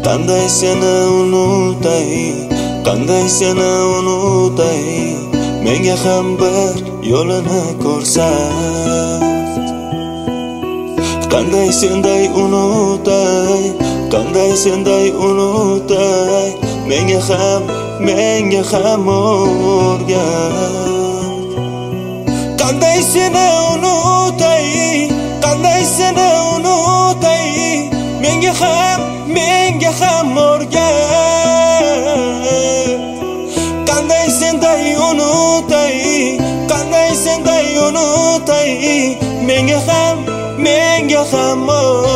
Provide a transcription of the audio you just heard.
Qanday seni unutay, qanday seni unutay, menga ham bir yo'lini ko'rsat. Qanday senday unutay, qanday senday unutay, menga ham o'rgat. Qanday seni unutay, qanday seni unutay, menga ham o'rgat. Qanday senday unutay, qanday senday unutay, menga ham o'rgat.